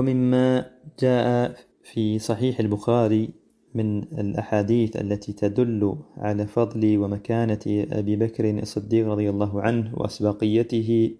ومما جاء في صحيح البخاري من الأحاديث التي تدل على فضل ومكانة أبي بكر الصديق رضي الله عنه وأسبقيته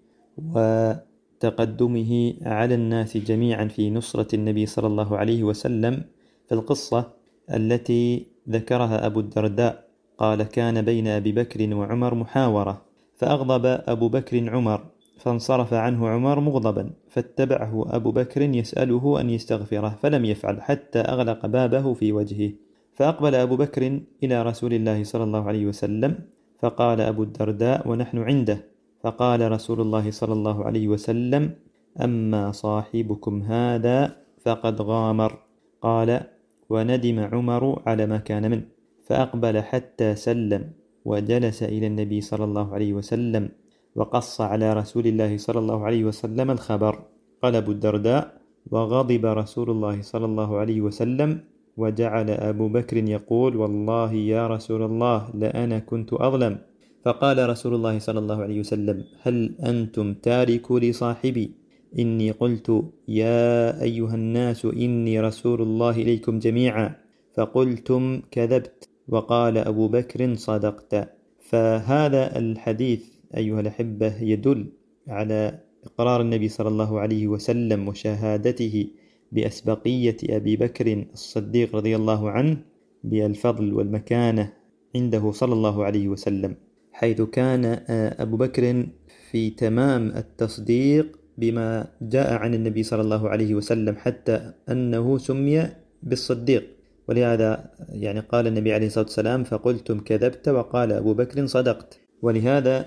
وتقدمه على الناس جميعا في نصرة النبي صلى الله عليه وسلم، في القصة التي ذكرها أبو الدرداء قال: كان بين أبي بكر وعمر محاورة، فأغضب أبو بكر عمر، فانصرف عنه عمر مغضبا، فاتبعه أبو بكر يسأله أن يستغفره، فلم يفعل حتى أغلق بابه في وجهه. فأقبل أبو بكر إلى رسول الله صلى الله عليه وسلم، فقال أبو الدرداء ونحن عنده، فقال رسول الله صلى الله عليه وسلم: أما صاحبكم هذا فقد غامر. قال: وندم عمر على ما كان منه، فأقبل حتى سلم وجلس إلى النبي صلى الله عليه وسلم وقص على رسول الله صلى الله عليه وسلم الخبر. قال أبو الدرداء: وغضب رسول الله صلى الله عليه وسلم، وجعل أبو بكر يقول: والله يا رسول الله لأنا كنت أظلم. فقال رسول الله صلى الله عليه وسلم: هل أنتم تاركوا لصاحبي؟ إني قلت يا أيها الناس إني رسول الله إليكم جميعا، فقلتم كذبت. وقال أبو بكر: صدقت. فهذا الحديث أيها الأحبة يدل على إقرار النبي صلى الله عليه وسلم وشهادته بأسبقية أبي بكر الصديق رضي الله عنه بالفضل والمكانة عنده صلى الله عليه وسلم، حيث كان أبو بكر في تمام التصديق بما جاء عن النبي صلى الله عليه وسلم، حتى أنه سمي بالصديق. ولهذا قال النبي عليه الصلاة والسلام: فقلتم كذبت. وقال أبو بكر: صدقت. ولهذا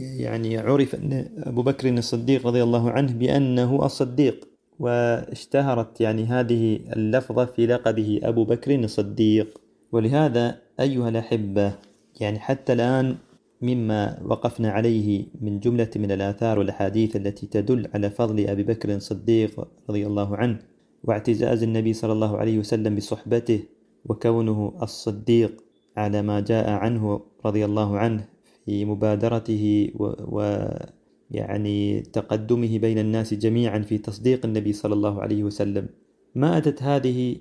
عرف أن أبو بكر الصديق رضي الله عنه بأنه الصديق، واشتهرت هذه اللفظة في لقبه أبو بكر الصديق. ولهذا أيها الأحبة حتى الآن مما وقفنا عليه من جملة من الآثار والأحاديث التي تدل على فضل أبي بكر الصديق رضي الله عنه واعتزاز النبي صلى الله عليه وسلم بصحبته، وكونه الصديق على ما جاء عنه رضي الله عنه في مبادرته تقدمه بين الناس جميعا في تصديق النبي صلى الله عليه وسلم. ما أتت هذه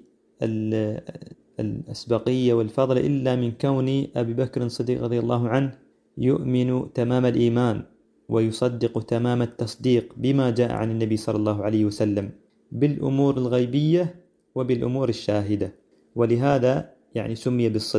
الأسبقية والفضل إلا من كون أبي بكر الصديق رضي الله عنه يؤمن تمام الإيمان ويصدق تمام التصديق بما جاء عن النبي صلى الله عليه وسلم بالأمور الغيبية وبالأمور الشاهدة، ولهذا سمي بالصديق.